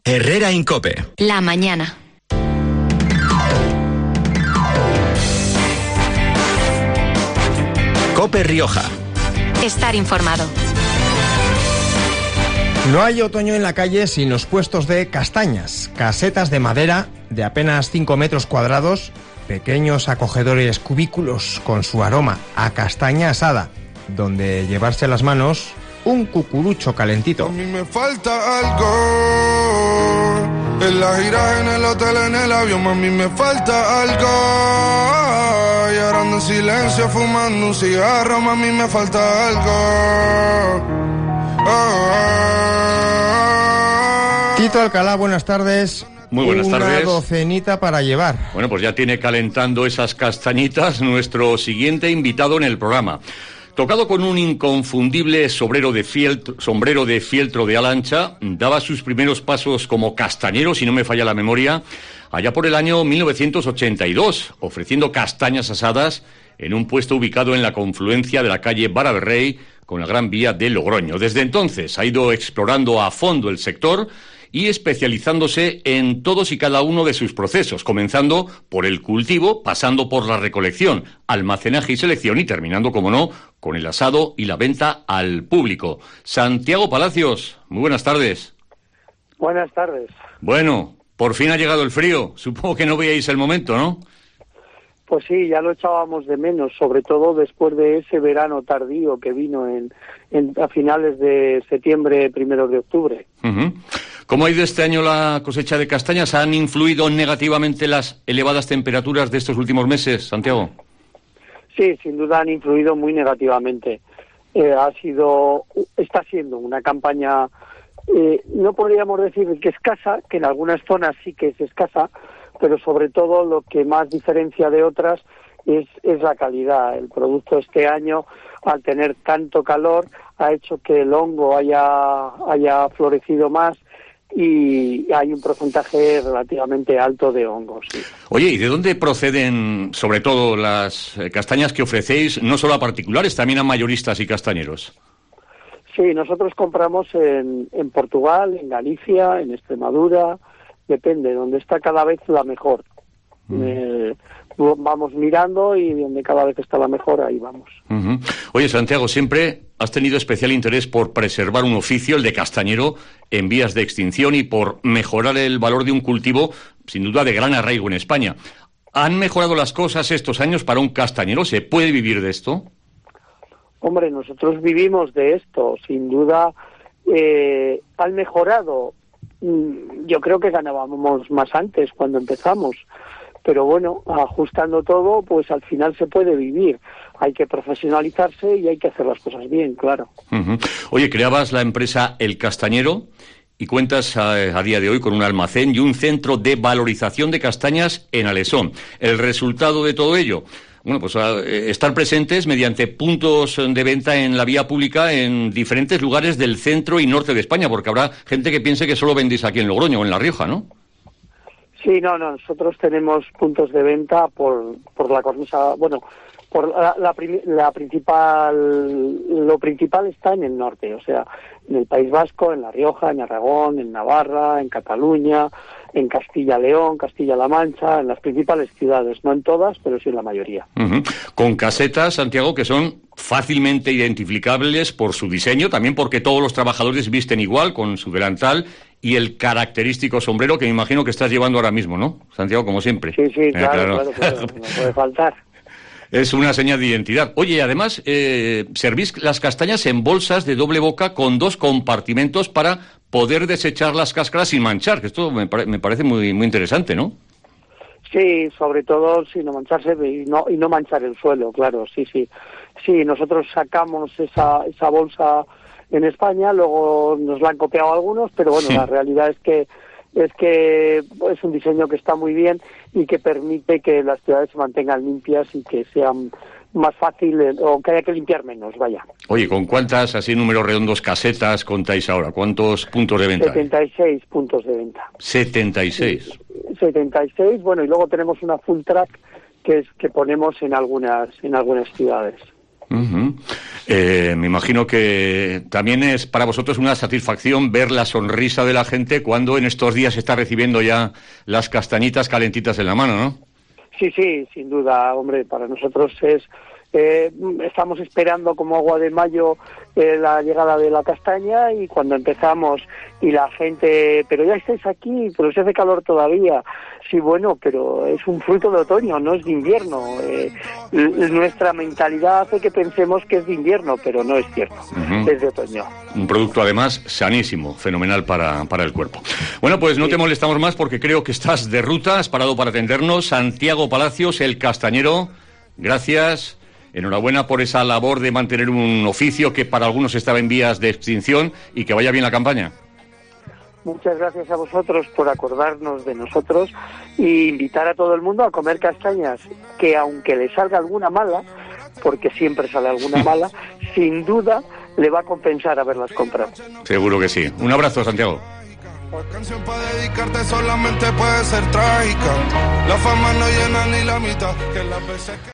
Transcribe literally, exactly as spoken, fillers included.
Herrera Incope. La mañana. Cope Rioja. Estar informado. No hay otoño en la calle sin los puestos de castañas, casetas de madera de apenas cinco metros cuadrados, pequeños acogedores cubículos con su aroma a castaña asada, donde llevarse a las manos un cucurucho calentito. A mí me falta algo, en la gira, en el hotel, en el avión, a mí me falta algo, y ahora ando en silencio fumando un cigarro, a mí me falta algo. Oh, oh. Tito Alcalá, buenas tardes. Muy buenas Una tardes. Una docenita para llevar. Bueno, pues ya tiene calentando esas castañitas nuestro siguiente invitado en el programa. Tocado con un inconfundible sombrero de fieltro, sombrero de fieltro de ala ancha, daba sus primeros pasos como castañero, si no me falla la memoria, allá por el año mil novecientos ochenta y dos, ofreciendo castañas asadas en un puesto ubicado en la confluencia de la calle Vara del Rey con la Gran Vía de Logroño. Desde entonces ha ido explorando a fondo el sector y especializándose en todos y cada uno de sus procesos, comenzando por el cultivo, pasando por la recolección, almacenaje y selección y terminando, como no, con el asado y la venta al público. Santiago Palacios, muy buenas tardes. Buenas tardes. Bueno, por fin ha llegado el frío. Supongo que no veíais el momento, ¿no? Pues sí, ya lo echábamos de menos, sobre todo después de ese verano tardío que vino en, en a finales de septiembre, primeros de octubre. Uh-huh. ¿Cómo ha ido este año la cosecha de castañas? ¿Han influido negativamente las elevadas temperaturas de estos últimos meses, Santiago? Sí, sin duda han influido muy negativamente. Eh, ha sido, está siendo una campaña, eh, no podríamos decir que escasa, que en algunas zonas sí que es escasa, pero sobre todo lo que más diferencia de otras es, es la calidad. El producto este año, al tener tanto calor, ha hecho que el hongo haya, haya florecido más y hay un porcentaje relativamente alto de hongos. Sí. Oye, ¿y de dónde proceden, sobre todo, las castañas que ofrecéis, no solo a particulares, también a mayoristas y castañeros? Sí, nosotros compramos en, en Portugal, en Galicia, en Extremadura, depende, donde está cada vez la mejor. Mm. Eh, vamos mirando y donde cada vez está la mejor, ahí vamos. Uh-huh. Oye, Santiago, siempre has tenido especial interés por preservar un oficio, el de castañero, en vías de extinción y por mejorar el valor de un cultivo, sin duda, de gran arraigo en España. ¿Han mejorado las cosas estos años para un castañero? ¿Se puede vivir de esto? Hombre, nosotros vivimos de esto, sin duda. Eh, han mejorado. Yo creo que ganábamos más antes cuando empezamos, pero bueno, ajustando todo, pues al final se puede vivir. Hay que profesionalizarse y hay que hacer las cosas bien, claro. Uh-huh. Oye, creabas la empresa El Castañero y cuentas a, a día de hoy con un almacén y un centro de valorización de castañas en Alesón. ¿El resultado de todo ello? Bueno, pues uh, estar presentes mediante puntos de venta en la vía pública en diferentes lugares del centro y norte de España, porque habrá gente que piense que solo vendéis aquí en Logroño o en La Rioja, ¿no? Sí, no, no, nosotros tenemos puntos de venta por, por la cornisa, bueno, por la, la, la principal, lo principal está en el norte, o sea, en el País Vasco, en La Rioja, en Aragón, en Navarra, en Cataluña, en Castilla-León, Castilla-La Mancha, en las principales ciudades, no en todas, pero sí en la mayoría. Uh-huh. Con casetas, Santiago, que son fácilmente identificables por su diseño, también porque todos los trabajadores visten igual, con su delantal y el característico sombrero que me imagino que estás llevando ahora mismo, ¿no, Santiago? Como siempre. Sí, sí, claro, claro, claro, no puede faltar. Es una señal de identidad. Oye, además, eh, servís las castañas en bolsas de doble boca con dos compartimentos para poder desechar las cáscaras sin manchar, que esto me, pare- me parece muy muy interesante, ¿no? Sí, sobre todo sin no mancharse y no, y no manchar el suelo, claro, sí, sí. Sí, nosotros sacamos esa, esa bolsa en España, luego nos la han copiado algunos, pero bueno, sí. La realidad es que es que es un diseño que está muy bien y que permite que las ciudades se mantengan limpias y que sean más fáciles, o que haya que limpiar menos, vaya. Oye, ¿con cuántas, así números redondos, casetas contáis ahora? ¿Cuántos puntos de venta setenta y seis hay? Puntos de venta. setenta y seis. setenta y seis, bueno, y luego tenemos una full track que es que ponemos en algunas en algunas ciudades. Uh-huh. Eh, me imagino que también es para vosotros una satisfacción ver la sonrisa de la gente cuando en estos días está recibiendo ya las castañitas calentitas en la mano, ¿no? Sí, sí, sin duda, hombre, para nosotros es... Eh, estamos esperando como agua de mayo eh, la llegada de la castaña, y cuando empezamos y la gente, pero ya estáis aquí, pero se hace calor todavía. Sí, bueno, pero es un fruto de otoño, no es de invierno. Eh, nuestra mentalidad hace que pensemos que es de invierno, pero no es cierto, uh-huh. Es de otoño. Un producto además sanísimo, fenomenal para, para el cuerpo. Bueno, pues no sí. te molestamos más porque creo que estás de ruta, has parado para atendernos. Santiago Palacios, el castañero, gracias. Enhorabuena por esa labor de mantener un oficio que para algunos estaba en vías de extinción, y que vaya bien la campaña. Muchas gracias a vosotros por acordarnos de nosotros e invitar a todo el mundo a comer castañas, que aunque le salga alguna mala, porque siempre sale alguna mala, sin duda le va a compensar haberlas comprado. Seguro que sí. Un abrazo, Santiago. La canción para dedicarte solamente puede ser trágica. La fama no llena ni la mitad que las veces que...